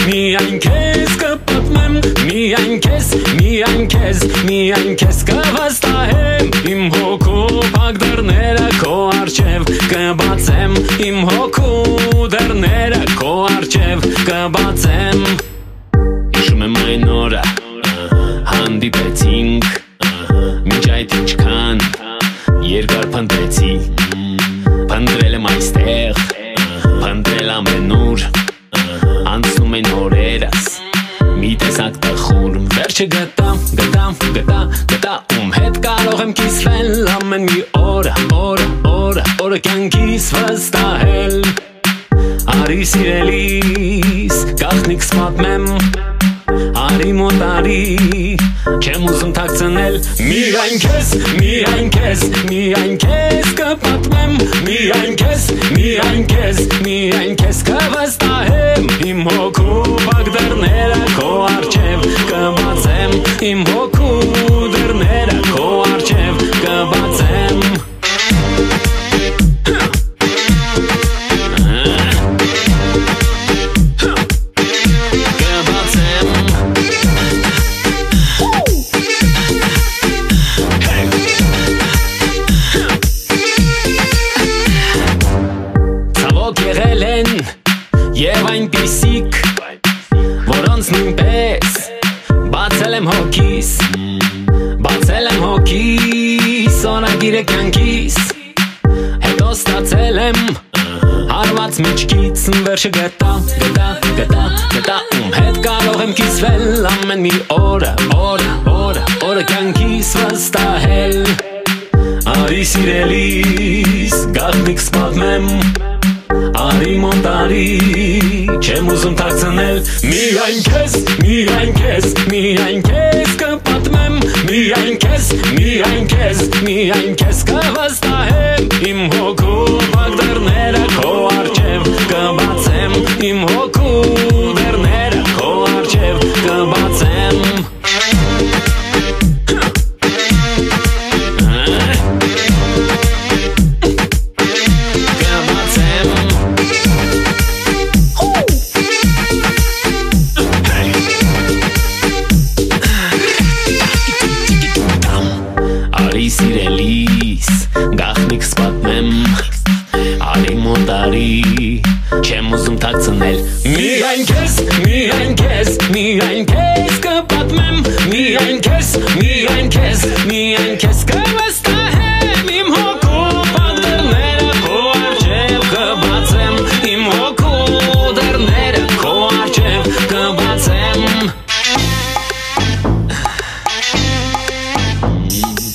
միայն քեզ կպատմեմ, միայն քեզ կվստահեմ, իմ հոգու փակ դռները քո առջև կբացեմ, իմ հոգու դռները քո առջև կբացեմ։ Հիշում եմ այն օրը, հանդիպեցինք, մինչ այդ ինչքան երկար փնտրեցի, փնտրել եմ այստեղ, փնտրել ամենուր, անցնում են օրերս, մի տեսակ տխուր, վերջը գտա, ում հետ կարող եմ կիսվել ամեն մի օրը կյանքիս վստահել, արի սիրելիս, գաղտնիքս պատմեմ, արի մոտ արի, չեմ ուզում թաքցնել, միայն քեզ կպատմեմ, միայն քեզ կվստահեմ, իմ հոգու փակ դռները քո առջև կբացեմ, իմ հոգու դռները քո առջև կբացեմ։ Եվ այնպիսիք, որոնց նույնպես բացել եմ հոգիս, օրագիրը կյանքիս, հետո ստացել եմ հարված միջքից, վերջը գտա, ում հետ կարող եմ կիսվել ամեն մի օրը կյանքիս վստահել, արի սիրելիս, գաղտնիքս պատմեմ, արի մոտ արի, չեմ ուզում թաքցնել, միայն քեզ կպատմեմ, միայն քեզ կվստահեմ, իմ հոգու փակ դռները քո առջև կբացեմ, իմ հոգու դռները քո առջև կբացեմ։ Սիրելիս, գաղտնիքս պատմեմ, արի մոտ արի, չեմ ուզում թաքցնել, միայն քեզ կպատմեմ, միայն քեզ կվստահեմ, իմ հոգու փակ դռները քո առջև կբացեմ, իմ հոգու դռները քո առջև կբացեմ։